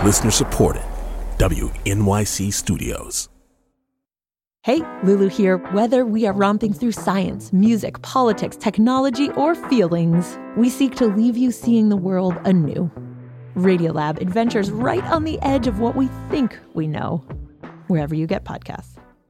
Listener supported. WNYC Studios. Hey, Lulu here. Whether we are romping through science, music, politics, technology, or feelings, we seek to leave you seeing the world anew. Radiolab adventures right on the edge of what we think we know, wherever you get podcasts.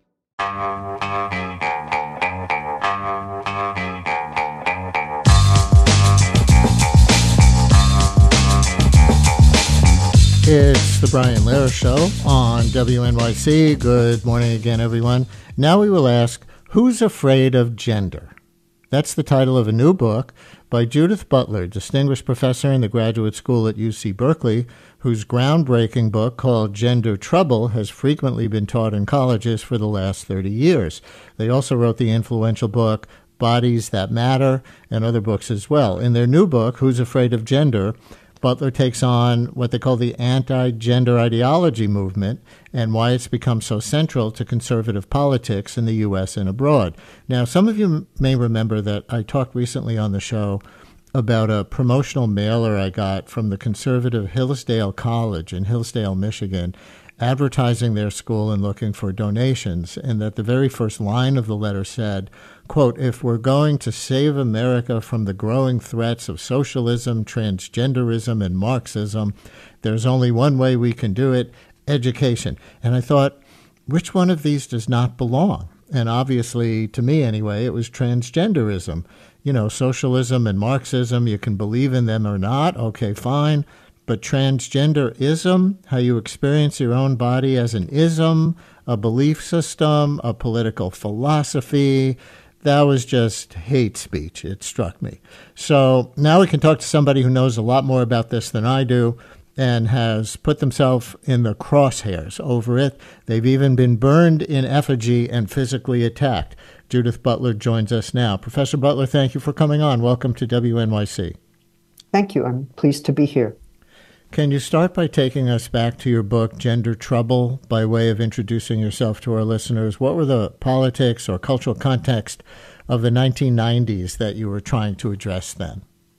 It's the Brian Lehrer Show on WNYC. Good morning again, everyone. Now we will ask, who's afraid of gender? That's the title of a new book by Judith Butler, distinguished professor in the graduate school at UC Berkeley, whose groundbreaking book called Gender Trouble has frequently been taught in colleges for the last 30 years. They also wrote the influential book Bodies That Matter and other books as well. In their new book, Who's Afraid of Gender?, Butler takes on what they call the anti-gender ideology movement and why it's become so central to conservative politics in the U.S. and abroad. Now, some of you may remember that I talked recently on the show about a promotional mailer I got from the conservative Hillsdale College in Hillsdale, Michigan, advertising their school and looking for donations, and that the very first line of the letter said, quote, "If we're going to save America from the growing threats of socialism, transgenderism, and Marxism, there's only one way we can do it, education." And I thought, which one of these does not belong? And obviously, to me anyway, it was transgenderism. You know, socialism and Marxism, you can believe in them or not, okay, fine. But transgenderism, how you experience your own body as an ism, a belief system, a political philosophy, that was just hate speech. It struck me. So now we can talk to somebody who knows a lot more about this than I do and has put themselves in the crosshairs over it. They've even been burned in effigy and physically attacked. Judith Butler joins us now. Professor Butler, thank you for coming on. Welcome to WNYC. Thank you. I'm pleased to be here. Can you start by taking us back to your book, Gender Trouble, by way of introducing yourself to our listeners? What were the politics or cultural context of the 1990s that you were trying to address then?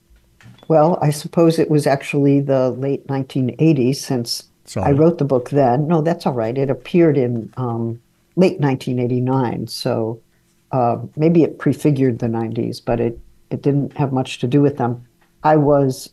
Well, I suppose it was actually the late 1980s since I wrote the book then. No, that's all right. It appeared in late 1989, so maybe it prefigured the 90s, but it didn't have much to do with them. I was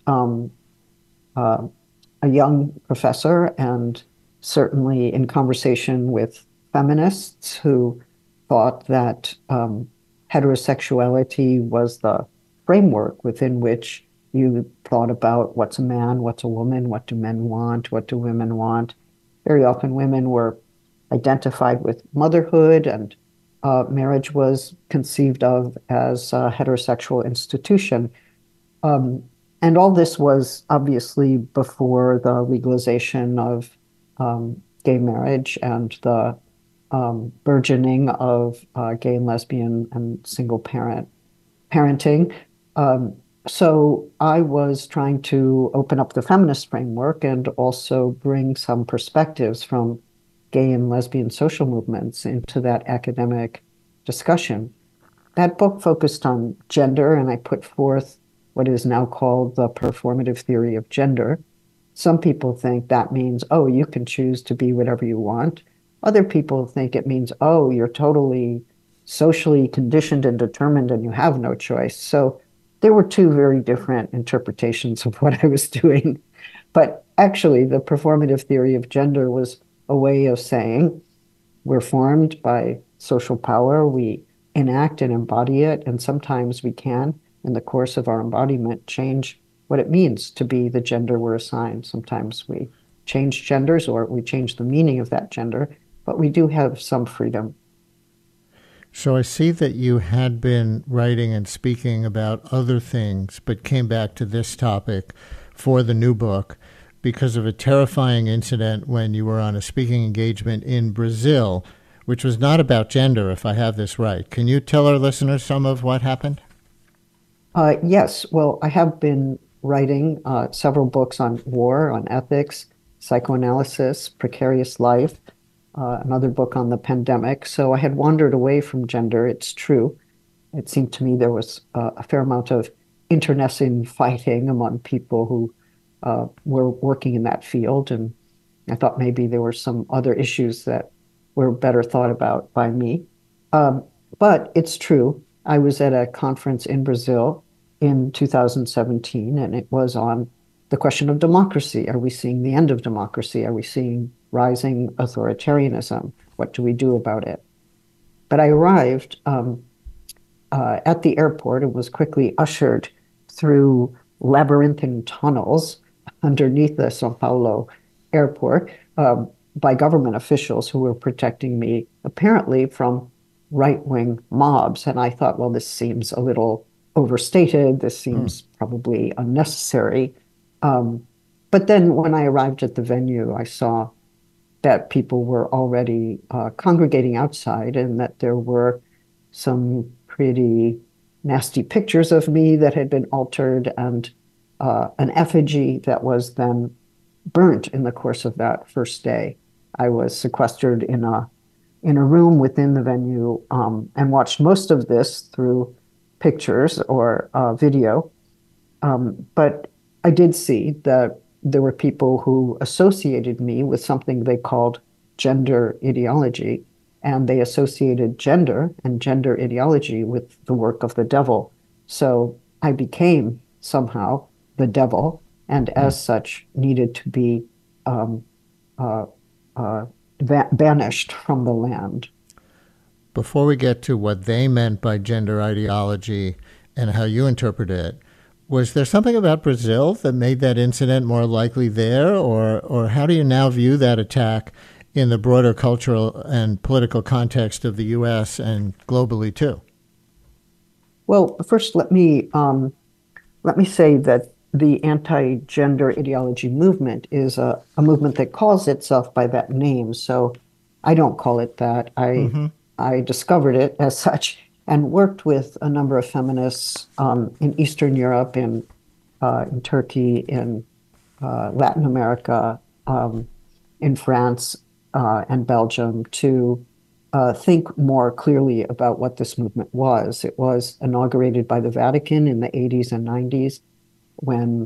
a young professor and certainly in conversation with feminists who thought that heterosexuality was the framework within which you thought about what's a man, what's a woman, what do men want, what do women want. Very often women were identified with motherhood, and marriage was conceived of as a heterosexual institution. And all this was obviously before the legalization of gay marriage and the burgeoning of gay and lesbian and single parenting. So I was trying to open up the feminist framework and also bring some perspectives from gay and lesbian social movements into that academic discussion. That book focused on gender, and I put forth what is now called the performative theory of gender. Some people think that means, oh, you can choose to be whatever you want. Other people think it means, oh, you're totally socially conditioned and determined and you have no choice. So there were two very different interpretations of what I was doing. But actually, the performative theory of gender was a way of saying we're formed by social power, we enact and embody it, and sometimes we can, in the course of our embodiment, change what it means to be the gender we're assigned. Sometimes we change genders or we change the meaning of that gender, but we do have some freedom. So I see that you had been writing and speaking about other things, but came back to this topic for the new book because of a terrifying incident when you were on a speaking engagement in Brazil, which was not about gender, if I have this right. Can you tell our listeners some of what happened? Yes. Well, I have been writing several books on war, on ethics, psychoanalysis, precarious life, another book on the pandemic. So I had wandered away from gender, it's true. It seemed to me there was a fair amount of internecine fighting among people who were working in that field. And I thought maybe there were some other issues that were better thought about by me. Um, but it's true. I was at a conference in Brazil in 2017, and it was on the question of democracy. Are we seeing the end of democracy? Are we seeing rising authoritarianism? What do we do about it? But I arrived at the airport and was quickly ushered through labyrinthine tunnels underneath the Sao Paulo airport by government officials who were protecting me, apparently from right-wing mobs. And I thought, well, this seems a little overstated. This seems probably unnecessary. Um, but then when I arrived at the venue, I saw that people were already congregating outside and that there were some pretty nasty pictures of me that had been altered and an effigy that was then burnt in the course of that first day. I was sequestered in a room within the venue and watched most of this through pictures or video. But I did see that there were people who associated me with something they called gender ideology, and they associated gender and gender ideology with the work of the devil. So I became somehow the devil, and as such needed to be um, uh, banished from the land. Before we get to what they meant by gender ideology and how you interpret it, was there something about Brazil that made that incident more likely there, or how do you now view that attack in the broader cultural and political context of the U.S. and globally too? Well, first, let me say that the anti-gender ideology movement is a movement that calls itself by that name. So I don't call it that. I discovered it as such and worked with a number of feminists in Eastern Europe, in Turkey, in Latin America, in France, and Belgium to think more clearly about what this movement was. It was inaugurated by the Vatican in the 80s and 90s when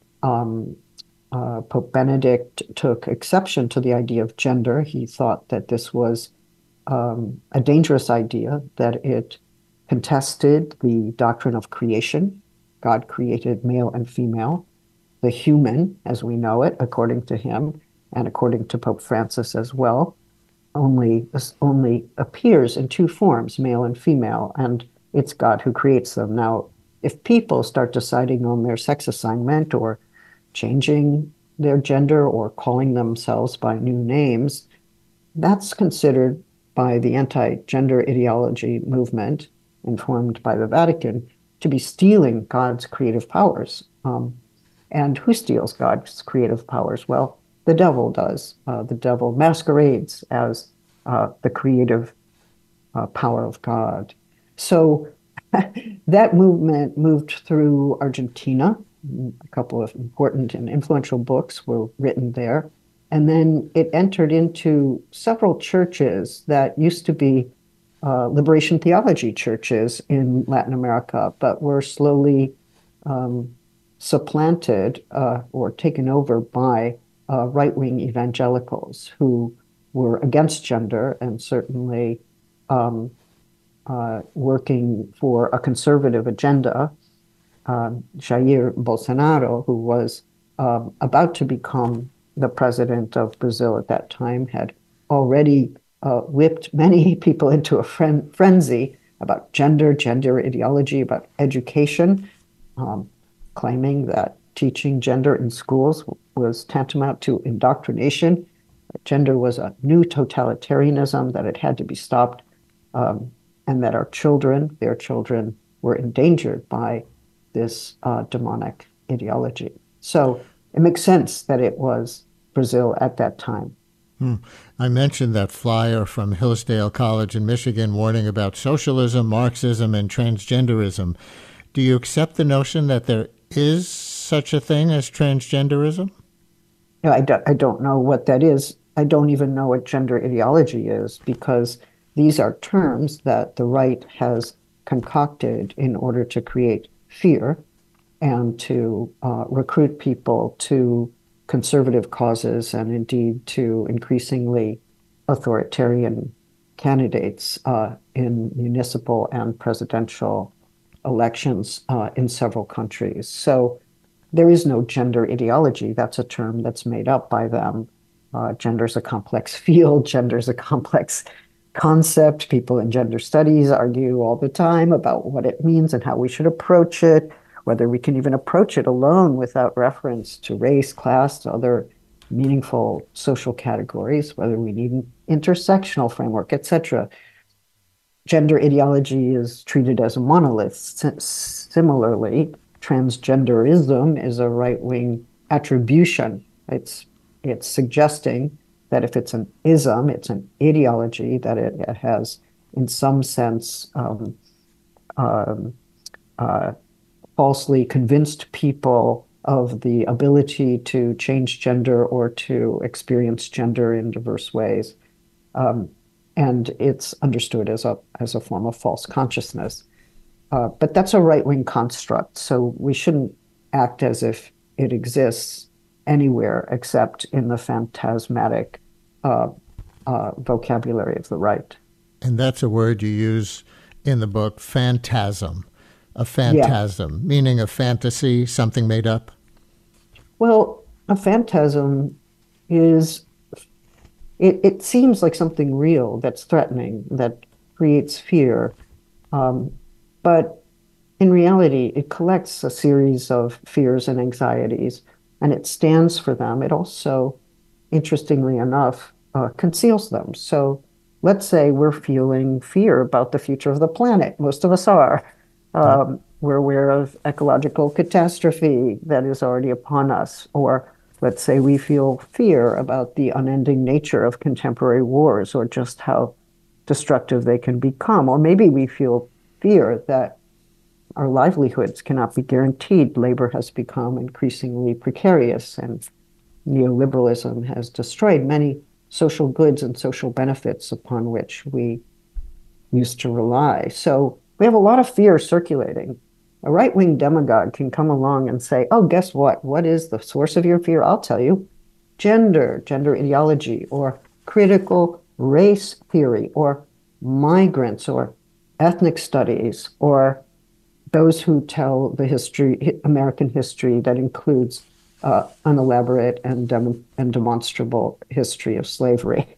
Pope Benedict took exception to the idea of gender. He thought that this was a dangerous idea, that it contested the doctrine of creation. God created male and female. The human, as we know it, according to him, and according to Pope Francis as well, only appears in two forms, male and female, and it's God who creates them. Now, if people start deciding on their sex assignment or changing their gender or calling themselves by new names, that's considered by the anti-gender ideology movement, informed by the Vatican, to be stealing God's creative powers. And who steals God's creative powers? Well, the devil does. The devil masquerades as the creative power of God. So that movement moved through Argentina. A couple of important and influential books were written there. And then it entered into several churches that used to be liberation theology churches in Latin America, but were slowly supplanted or taken over by right-wing evangelicals who were against gender and certainly working for a conservative agenda. Jair Bolsonaro, who was about to become the president of Brazil at that time, had already whipped many people into a frenzy about gender ideology, about education, claiming that teaching gender in schools was tantamount to indoctrination. Gender was a new totalitarianism, that it had to be stopped, and that their children, were endangered by this demonic ideology. So it makes sense that it was Brazil at that time. I mentioned that flyer from Hillsdale College in Michigan warning about socialism, Marxism, and transgenderism. Do you accept the notion that there is such a thing as transgenderism? No, I don't know what that is. I don't even know what gender ideology is, because these are terms that the right has concocted in order to create fear and to recruit people to conservative causes and indeed to increasingly authoritarian candidates in municipal and presidential elections in several countries. So there is no gender ideology. That's a term that's made up by them. Gender is a complex field. Gender is a complex concept. People in gender studies argue all the time about what it means and how we should approach it, whether we can even approach it alone without reference to race, class, to other meaningful social categories, whether we need an intersectional framework, etc. Gender ideology is treated as a monolith. Similarly, transgenderism is a right-wing attribution. It's suggesting that if it's an ism, it's an ideology, that it has, in some sense, falsely convinced people of the ability to change gender or to experience gender in diverse ways. And it's understood as a form of false consciousness. But that's a right-wing construct, so we shouldn't act as if it exists anywhere except in the phantasmatic vocabulary of the right. And that's a word you use in the book, phantasm. A phantasm, meaning a fantasy, something made up? Well, a phantasm is, it seems like something real that's threatening, that creates fear. But in reality, it collects a series of fears and anxieties, and it stands for them. It also, interestingly enough, conceals them. So let's say we're feeling fear about the future of the planet. Most of us are. We're aware of ecological catastrophe that is already upon us. Or let's say we feel fear about the unending nature of contemporary wars or just how destructive they can become. Or maybe we feel fear that our livelihoods cannot be guaranteed. Labor has become increasingly precarious, and neoliberalism has destroyed many social goods and social benefits upon which we used to rely. So we have a lot of fear circulating. A right-wing demagogue can come along and say, oh, guess what? What is the source of your fear? I'll tell you. Gender ideology, or critical race theory, or migrants, or ethnic studies, or those who tell the history, American history that includes an elaborate and demonstrable history of slavery.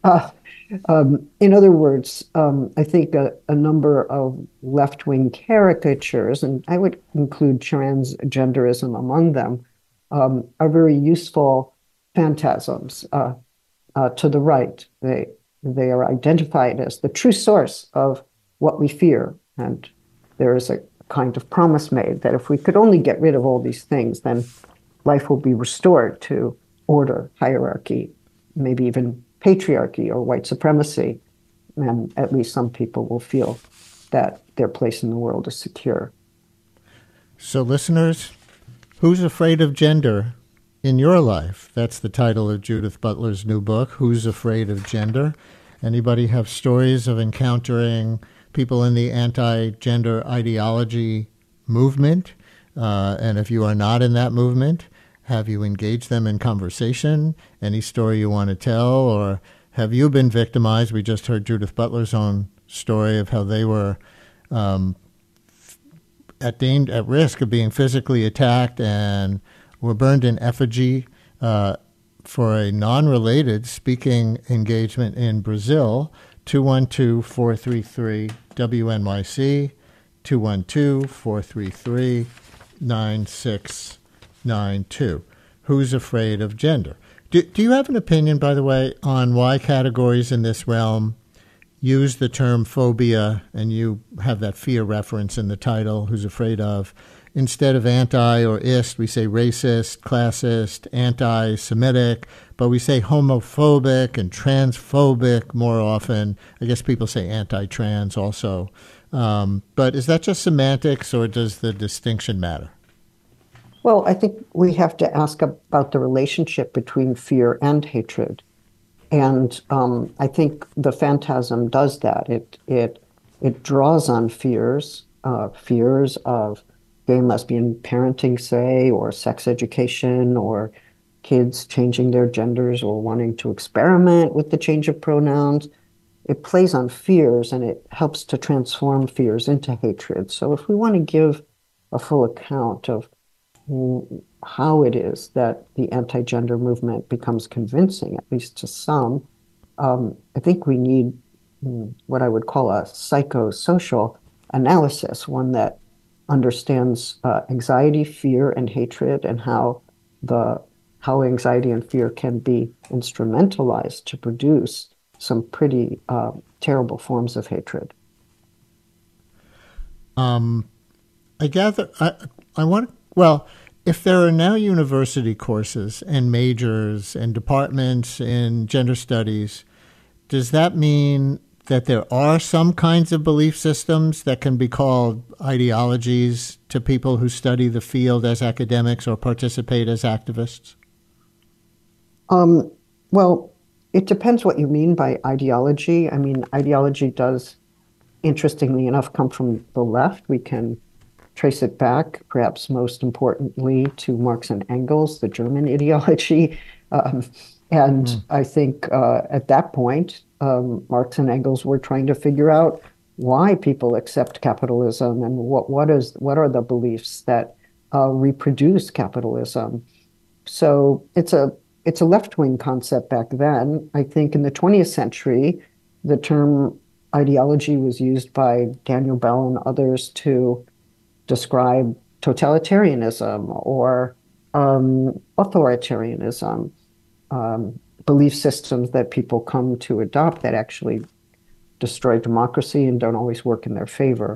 In other words, I think a number of left-wing caricatures, and I would include transgenderism among them, are very useful phantasms to the right. They are identified as the true source of what we fear, and there is a kind of promise made that if we could only get rid of all these things, then life will be restored to order, hierarchy, maybe even patriarchy or white supremacy, and at least some people will feel that their place in the world is secure. So listeners, who's afraid of gender in your life? That's the title of Judith Butler's new book, Who's Afraid of Gender? Anybody have stories of encountering people in the anti-gender ideology movement? And if you are not in that movement, have you engaged them in conversation? Any story you want to tell? Or have you been victimized? We just heard Judith Butler's own story of how they were at risk of being physically attacked and were burned in effigy for a non-related speaking engagement in Brazil. 212-433-WNYC, 212-433-9692. Who's afraid of gender? Do you have an opinion, by the way, on why categories in this realm use the term phobia, and you have that fear reference in the title, Who's Afraid of? Instead of anti or ist, we say racist, classist, anti-Semitic, but we say homophobic and transphobic more often. I guess people say anti-trans also. But is that just semantics, or does the distinction matter? Well, I think we have to ask about the relationship between fear and hatred. And I think the phantasm does that. It draws on fears of gay and lesbian parenting, say, or sex education, or kids changing their genders or wanting to experiment with the change of pronouns. It plays on fears and it helps to transform fears into hatred. So if we want to give a full account of how it is that the anti-gender movement becomes convincing, at least to some, I think we need what I would call a psychosocial analysis, one that understands anxiety, fear, and hatred, and how anxiety and fear can be instrumentalized to produce some pretty terrible forms of hatred. I gather I want, well, if there are now university courses and majors and departments in gender studies, does that mean that there are some kinds of belief systems that can be called ideologies to people who study the field as academics or participate as activists? Well, it depends what you mean by ideology. I mean, ideology does, interestingly enough, come from the left. We can trace it back, perhaps most importantly, to Marx and Engels, the German ideology. I think at that point, Marx and Engels were trying to figure out why people accept capitalism and what are the beliefs that reproduce capitalism. So it's a left-wing concept back then. I think in the 20th century, the term ideology was used by Daniel Bell and others to describe totalitarianism or authoritarianism, belief systems that people come to adopt that actually destroy democracy and don't always work in their favor.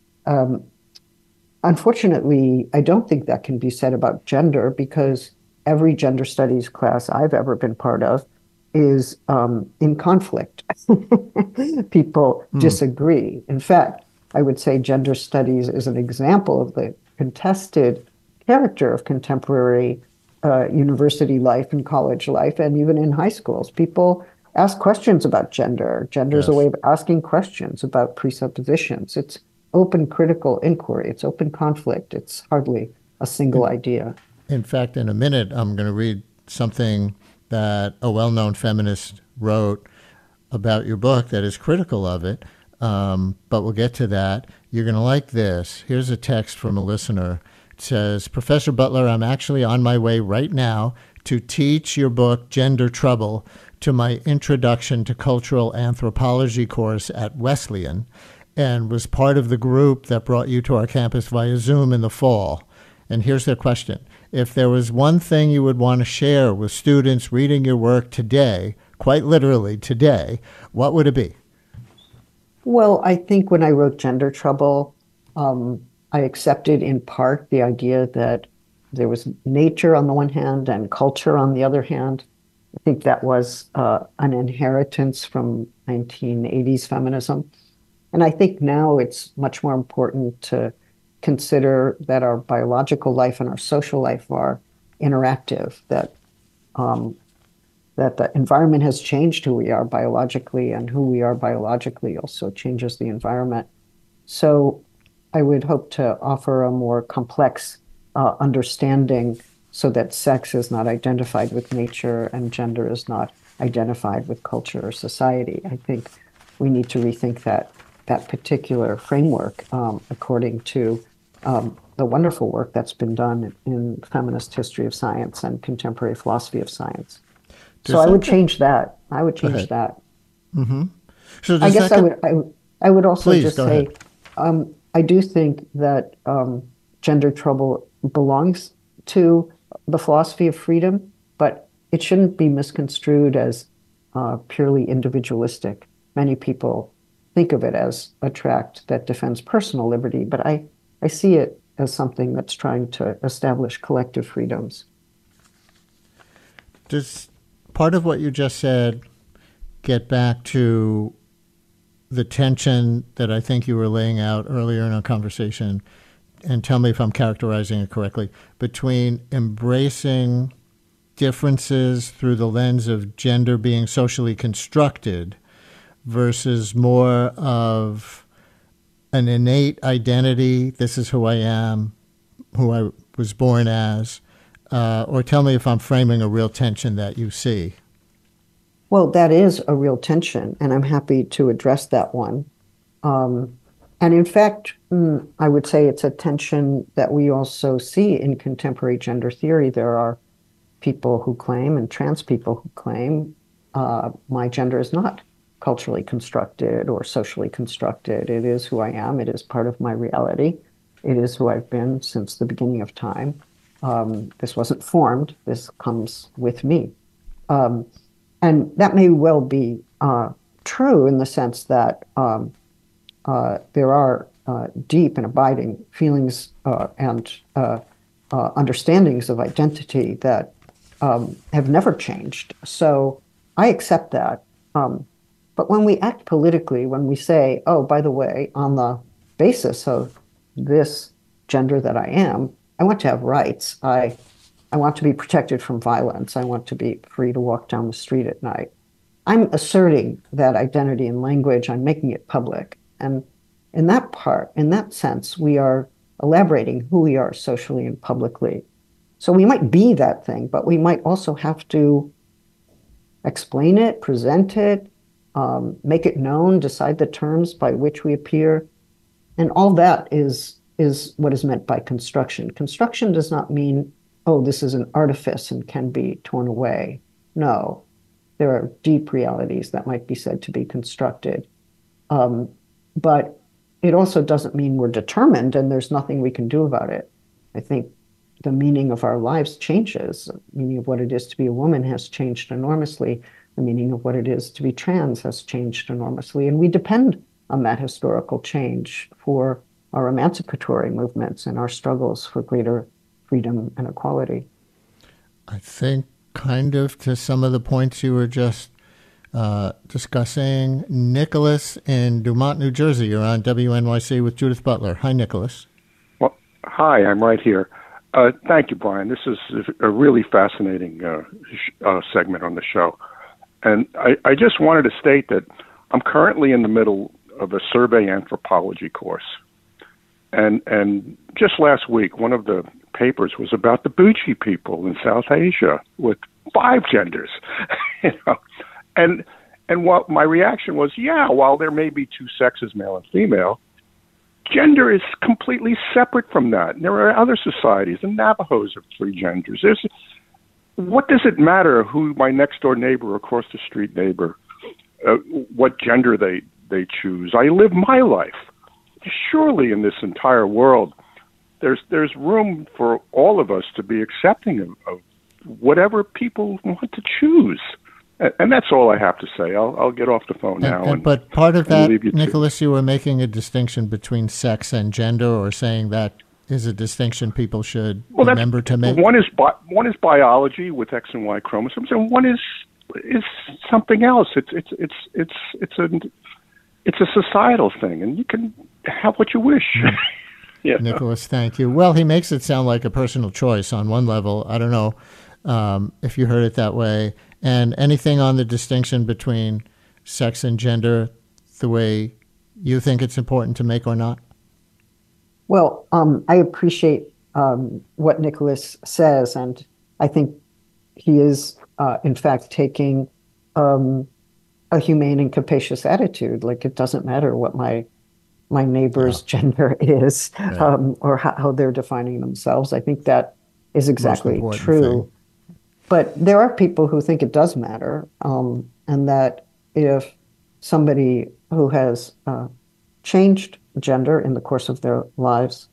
Unfortunately, I don't think that can be said about gender because every gender studies class I've ever been part of is in conflict. People disagree. In fact, I would say gender studies is an example of the contested character of contemporary university life and college life, and even in high schools. People ask questions about gender. Gender is a way of asking questions about presuppositions. It's open critical inquiry. It's open conflict. It's hardly a single idea. In fact, in a minute, I'm going to read something that a well-known feminist wrote about your book that is critical of it. But we'll get to that. You're going to like this. Here's a text from a listener. It says, Professor Butler, I'm actually on my way right now to teach your book, Gender Trouble, to my Introduction to Cultural Anthropology course at Wesleyan, and was part of the group that brought you to our campus via Zoom in the fall. And here's their question. If there was one thing you would want to share with students reading your work today, quite literally today, what would it be? Well, I think when I wrote Gender Trouble, I accepted in part the idea that there was nature on the one hand and culture on the other hand. I think that was an inheritance from 1980s feminism. And I think now it's much more important to consider that our biological life and our social life are interactive, that the environment has changed who we are biologically, and who we are biologically also changes the environment. So I would hope to offer a more complex understanding so that sex is not identified with nature and gender is not identified with culture or society. I think we need to rethink that particular framework according to the wonderful work that's been done in feminist history of science and contemporary philosophy of science. So I would change that. I would change that. Mm-hmm. So I guess I would also Please, just say, I do think that Gender Trouble belongs to the philosophy of freedom, but it shouldn't be misconstrued as purely individualistic. Many people think of it as a tract that defends personal liberty, but I see it as something that's trying to establish collective freedoms. Does part of what you just said get back to the tension that I think you were laying out earlier in our conversation, and tell me if I'm characterizing it correctly, between embracing differences through the lens of gender being socially constructed versus more of an innate identity, this is who I am, who I was born as, or tell me if I'm framing a real tension that you see. Well, that is a real tension, and I'm happy to address that one. And in fact, I would say it's a tension that we also see in contemporary gender theory. There are people who claim, and trans people who claim, my gender is not culturally constructed or socially constructed. It is who I am. It is part of my reality. It is who I've been since the beginning of time. This wasn't formed. This comes with me. And that may well be true in the sense that there are deep and abiding feelings and understandings of identity that have never changed. So I accept that. But when we act politically, when we say, oh, by the way, on the basis of this gender that I am, I want to have rights. I want to be protected from violence. I want to be free to walk down the street at night. I'm asserting that identity in language. I'm making it public. And in that sense, we are elaborating who we are socially and publicly. So we might be that thing, but we might also have to explain it, present it, make it known, decide the terms by which we appear. And all that is what is meant by construction. Construction does not mean, oh, this is an artifice and can be torn away. No, there are deep realities that might be said to be constructed. But it also doesn't mean we're determined and there's nothing we can do about it. I think the meaning of our lives changes. The meaning of what it is to be a woman has changed enormously. The meaning of what it is to be trans has changed enormously. And we depend on that historical change for our emancipatory movements and our struggles for greater freedom and equality. I think kind of to some of the points you were just discussing. Nicholas in Dumont, New Jersey. You're on WNYC with Judith Butler. Hi, Nicholas. Well, hi, I'm right here. Thank you, Brian. This is a really fascinating segment on the show. And I just wanted to state that I'm currently in the middle of a survey anthropology course. And just last week, one of the papers was about the Buchi people in South Asia with 5 genders. you know, and what my reaction was, yeah, while there may be 2 sexes, male and female, gender is completely separate from that. And there are other societies. The Navajos have 3 genders. What does it matter who my next door neighbor or across the street neighbor, what gender they choose? I live my life. Surely in this entire world, there's room for all of us to be accepting of whatever people want to choose. And that's all I have to say. I'll get off the phone now. But part of that, Nicholas, you were making a distinction between sex and gender, or saying that is a distinction people should remember to make. One is biology with X and Y chromosomes, and one is something else. It's a societal thing, and you can have what you wish. Yeah. Nicholas, thank you. Well, he makes it sound like a personal choice on one level. I don't know if you heard it that way. And anything on the distinction between sex and gender, the way you think it's important to make or not? Well, I appreciate what Nicholas says, and I think he is, in fact, taking a humane and capacious attitude. Like, it doesn't matter what my neighbor's gender is, right, or how they're defining themselves. I think that is exactly true. Thing. But there are people who think it does matter, and that if somebody who has changed gender in the course of their lives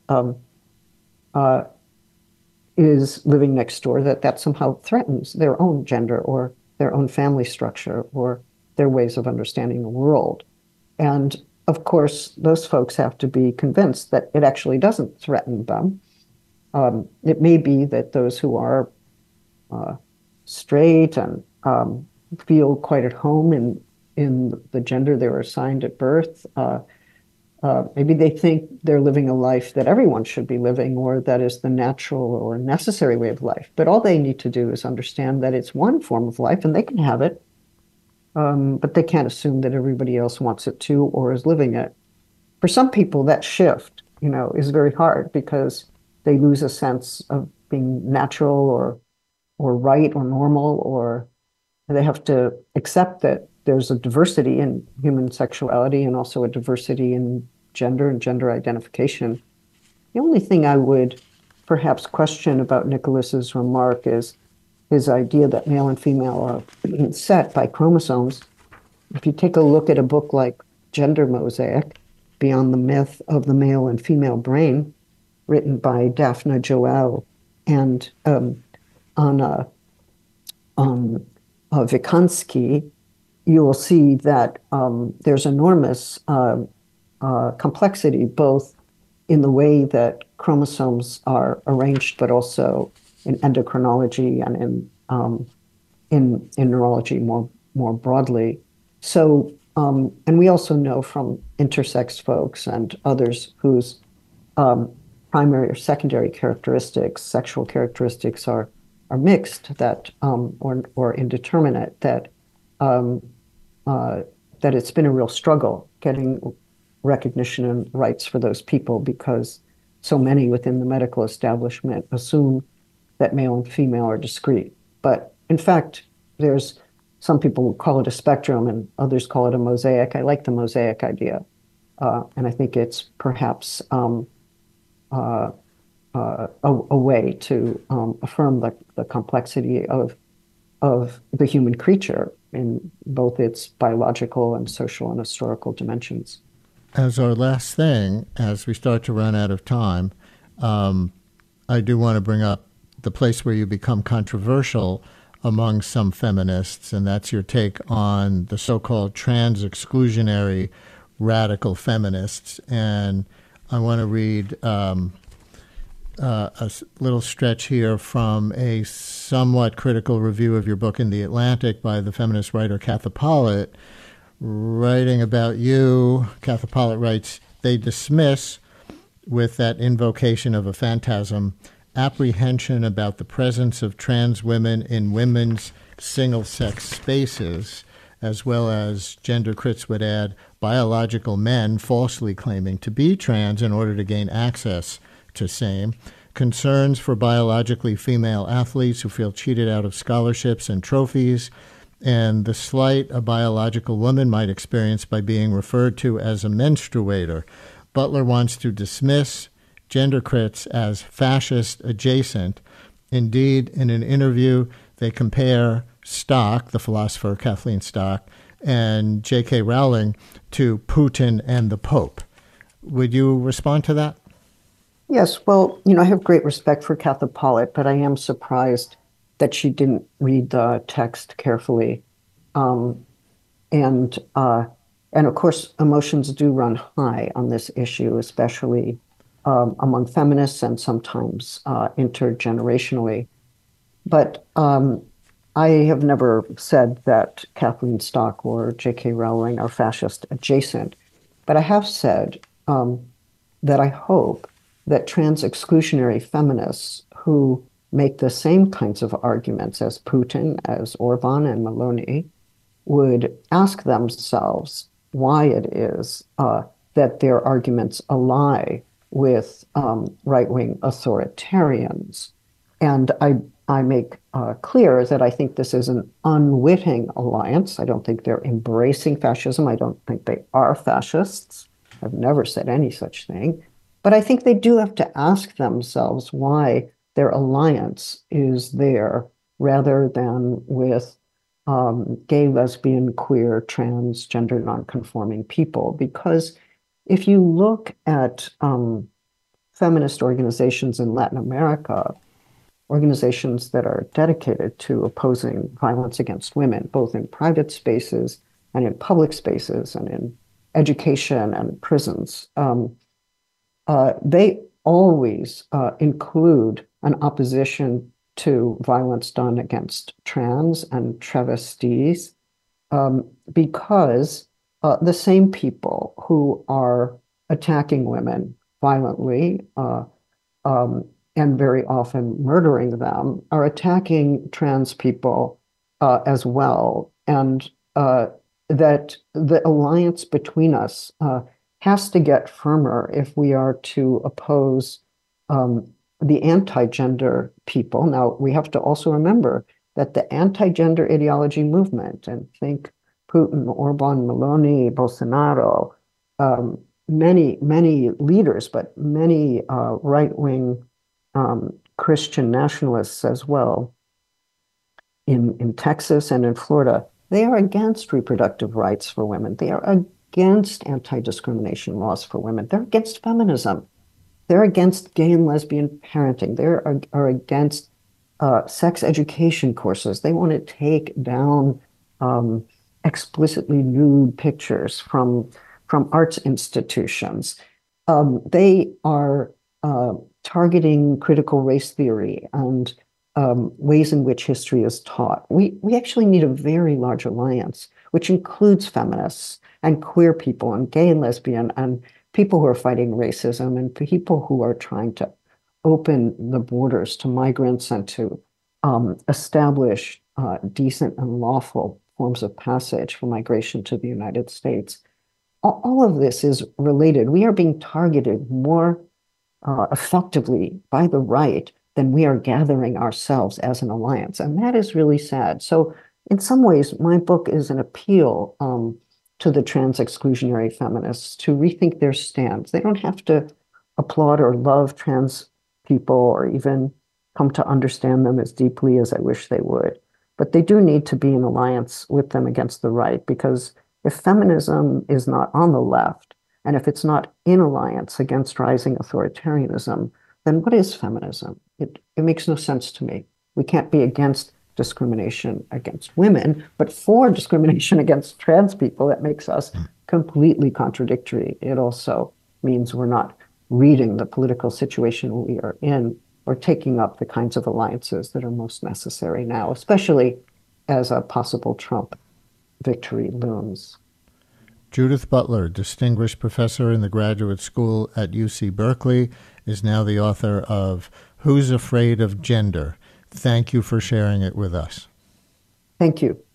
is living next door, that somehow threatens their own gender or their own family structure or their ways of understanding the world. And of course, those folks have to be convinced that it actually doesn't threaten them. It may be that those who are straight and feel quite at home in the gender they were assigned at birth, maybe they think they're living a life that everyone should be living, or that is the natural or necessary way of life. But all they need to do is understand that it's one form of life and they can have it, but they can't assume that everybody else wants it too or is living it. For some people, that shift, is very hard because they lose a sense of being natural or right or normal, or they have to accept that there's a diversity in human sexuality and also a diversity in gender and gender identification. The only thing I would perhaps question about Nicholas's remark is his idea that male and female are set by chromosomes. If you take a look at a book like Gender Mosaic, Beyond the Myth of the Male and Female Brain, written by Daphne Joel and Anna Vikansky, you will see that there's enormous complexity, both in the way that chromosomes are arranged, but also in endocrinology and in neurology more broadly. So, and we also know from intersex folks and others whose primary or secondary characteristics, sexual characteristics are mixed, that or indeterminate, that that it's been a real struggle getting recognition and rights for those people, because so many within the medical establishment assume that male and female are discrete. But in fact, there's some people call it a spectrum and others call it a mosaic. I like the mosaic idea. And I think it's perhaps a way to affirm the complexity of the human creature in both its biological and social and historical dimensions. As our last thing, as we start to run out of time, I do want to bring up the place where you become controversial among some feminists, and that's your take on the so-called trans-exclusionary radical feminists. And I want to read a little stretch here from a somewhat critical review of your book in The Atlantic by the feminist writer Katha Pollitt. Writing about you, Katha Pollitt writes, "They dismiss, with that invocation of a phantasm, apprehension about the presence of trans women in women's single-sex spaces, as well as, gender critics would add, biological men falsely claiming to be trans in order to gain access to same, concerns for biologically female athletes who feel cheated out of scholarships and trophies, and the slight a biological woman might experience by being referred to as a menstruator. Butler wants to dismiss gender crits as fascist adjacent. Indeed, in an interview, they compare Stock, the philosopher Kathleen Stock, and J.K. Rowling to Putin and the Pope. Would you respond to that? Yes, well, I have great respect for Katha Pollitt, but I am surprised that she didn't read the text carefully. And of course, emotions do run high on this issue, especially among feminists and sometimes intergenerationally. But I have never said that Kathleen Stock or J.K. Rowling are fascist adjacent, but I have said that I hope that trans-exclusionary feminists who make the same kinds of arguments as Putin, as Orban and Meloni, would ask themselves why it is that their arguments ally with right-wing authoritarians. And I make clear that I think this is an unwitting alliance. I don't think they're embracing fascism. I don't think they are fascists. I've never said any such thing. But I think they do have to ask themselves why their alliance is there rather than with gay, lesbian, queer, transgender, nonconforming people. Because if you look at feminist organizations in Latin America, organizations that are dedicated to opposing violence against women, both in private spaces and in public spaces and in education and prisons, they always include an opposition to violence done against trans and travestis, because the same people who are attacking women violently and very often murdering them are attacking trans people as well. And that the alliance between us has to get firmer if we are to oppose the anti-gender people. Now, we have to also remember that the anti-gender ideology movement, and think Putin, Orban, Meloni, Bolsonaro, many leaders, but many right-wing Christian nationalists as well in Texas and in Florida, they are against reproductive rights for women. They are against anti-discrimination laws for women. They're against feminism. They're against gay and lesbian parenting. They are against sex education courses. They want to take down explicitly nude pictures from arts institutions. They are targeting critical race theory and ways in which history is taught. We actually need a very large alliance, which includes feminists and queer people and gay and lesbian and people who are fighting racism and people who are trying to open the borders to migrants and to establish decent and lawful forms of passage for migration to the United States. All of this is related. We are being targeted more effectively by the right than we are gathering ourselves as an alliance. And that is really sad. So in some ways, my book is an appeal to the trans exclusionary feminists to rethink their stance. They don't have to applaud or love trans people or even come to understand them as deeply as I wish they would. But they do need to be in alliance with them against the right, because if feminism is not on the left, and if it's not in alliance against rising authoritarianism, then what is feminism? It makes no sense to me. We can't be against discrimination against women, but for discrimination against trans people. That makes us completely contradictory. It also means we're not reading the political situation we are in or taking up the kinds of alliances that are most necessary now, especially as a possible Trump victory looms. Judith Butler, Distinguished Professor in the Graduate School at UC Berkeley, is now the author of Who's Afraid of Gender? Thank you for sharing it with us. Thank you.